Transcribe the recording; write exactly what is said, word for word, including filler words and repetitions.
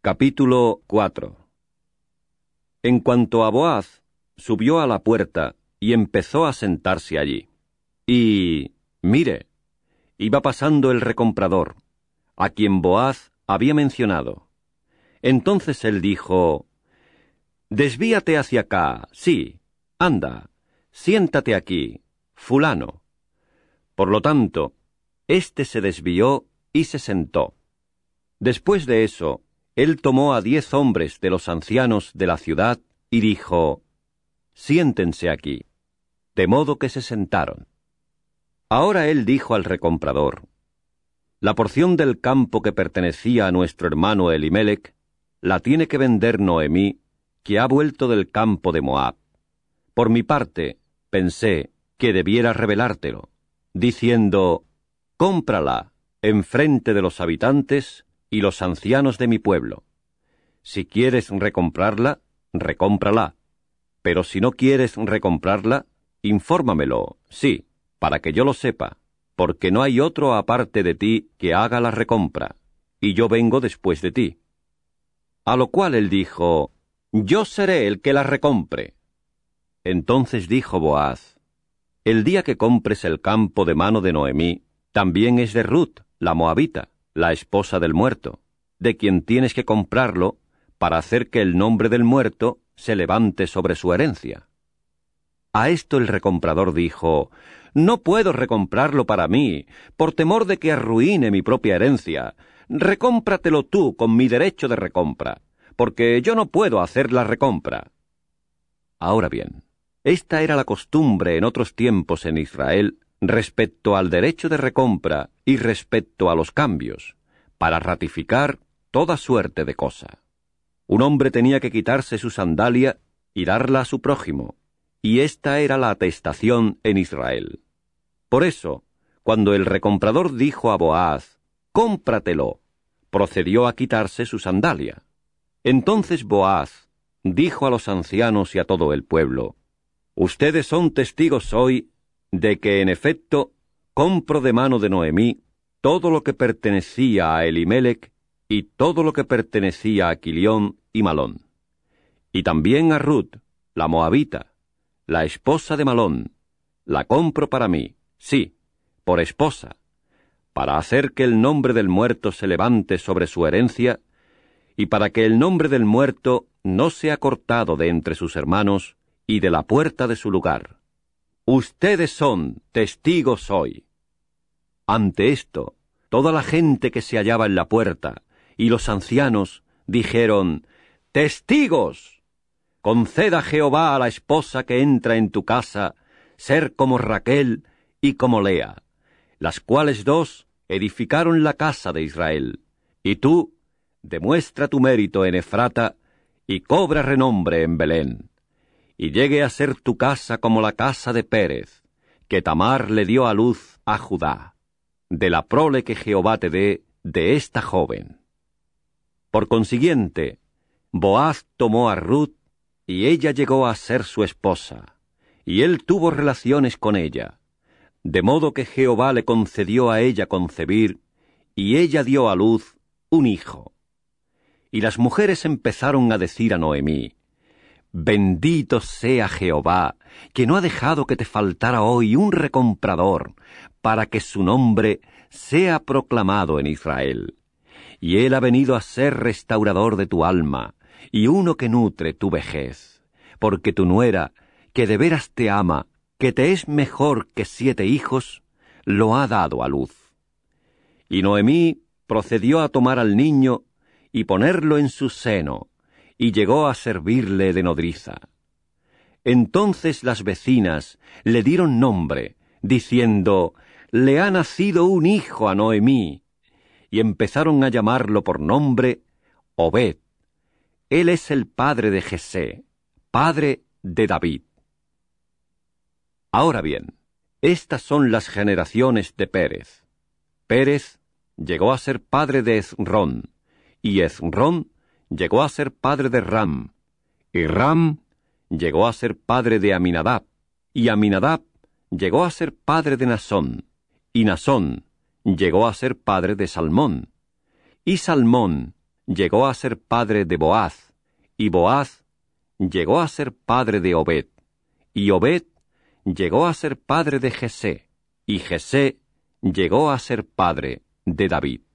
Capítulo cuatro. En cuanto a Boaz, subió a la puerta y empezó a sentarse allí. Y, mire, iba pasando el recomprador, a quien Boaz había mencionado. Entonces él dijo: «Desvíate hacia acá, sí, anda, siéntate aquí, fulano». Por lo tanto, éste se desvió y se sentó. Después de eso, él tomó a diez hombres de los ancianos de la ciudad y dijo: «Siéntense aquí». De modo que se sentaron. Ahora él dijo al recomprador: «La porción del campo que pertenecía a nuestro hermano Elimelec la tiene que vender Noemí, que ha vuelto del campo de Moab. Por mi parte, pensé que debiera revelártelo, diciendo: cómprala en frente de los habitantes y los ancianos de mi pueblo. Si quieres recomprarla, recómprala. Pero si no quieres recomprarla, infórmamelo, sí, para que yo lo sepa, porque no hay otro aparte de ti que haga la recompra, y yo vengo después de ti». A lo cual él dijo: «Yo seré el que la recompre». Entonces dijo Boaz: «El día que compres el campo de mano de Noemí, también es de Ruth, la moabita, la esposa del muerto, de quien tienes que comprarlo para hacer que el nombre del muerto se levante sobre su herencia». A esto el recomprador dijo: «No puedo recomprarlo para mí, por temor de que arruine mi propia herencia. Recómpratelo tú con mi derecho de recompra, porque yo no puedo hacer la recompra». Ahora bien, esta era la costumbre en otros tiempos en Israel respecto al derecho de recompra y respecto a los cambios, para ratificar toda suerte de cosa. Un hombre tenía que quitarse su sandalia y darla a su prójimo, y esta era la atestación en Israel. Por eso, cuando el recomprador dijo a Boaz: «Cómpratelo», procedió a quitarse su sandalia. Entonces Boaz dijo a los ancianos y a todo el pueblo: «Ustedes son testigos hoy de que en efecto compro de mano de Noemí todo lo que pertenecía a Elimelec y todo lo que pertenecía a Quilión y Malón, y también a Ruth, la moabita, la esposa de Malón, la compro para mí, sí, por esposa, para hacer que el nombre del muerto se levante sobre su herencia, y para que el nombre del muerto no sea cortado de entre sus hermanos y de la puerta de su lugar. Ustedes son testigos hoy». Ante esto, toda la gente que se hallaba en la puerta y los ancianos dijeron: «¡Testigos! Conceda Jehová a la esposa que entra en tu casa ser como Raquel y como Lea, las cuales dos edificaron la casa de Israel, y tú demuestra tu mérito en Efrata y cobra renombre en Belén, y llegue a ser tu casa como la casa de Pérez, que Tamar le dio a luz a Judá, de la prole que Jehová te dé de esta joven». Por consiguiente, Boaz tomó a Ruth, y ella llegó a ser su esposa, y él tuvo relaciones con ella, de modo que Jehová le concedió a ella concebir, y ella dio a luz un hijo. Y las mujeres empezaron a decir a Noemí: «Bendito sea Jehová, que no ha dejado que te faltara hoy un recomprador, para que su nombre sea proclamado en Israel. Y él ha venido a ser restaurador de tu alma, y uno que nutre tu vejez, porque tu nuera, que de veras te ama, que te es mejor que siete hijos, lo ha dado a luz». Y Noemí procedió a tomar al niño y ponerlo en su seno, y llegó a servirle de nodriza. Entonces las vecinas le dieron nombre, diciendo: «Le ha nacido un hijo a Noemí», y empezaron a llamarlo por nombre Obed. Él es el padre de Jesé, padre de David. Ahora bien, estas son las generaciones de Pérez. Pérez llegó a ser padre de Hezrón, y Hezrón llegó a ser padre de Ram, y Ram llegó a ser padre de Aminadab, y Aminadab llegó a ser padre de Nasón, y Nasón llegó a ser padre de Salmón, y Salmón llegó a ser padre de Boaz, y Boaz llegó a ser padre de Obed, y Obed llegó a ser padre de Jesé, y Jesé llegó a ser padre de David.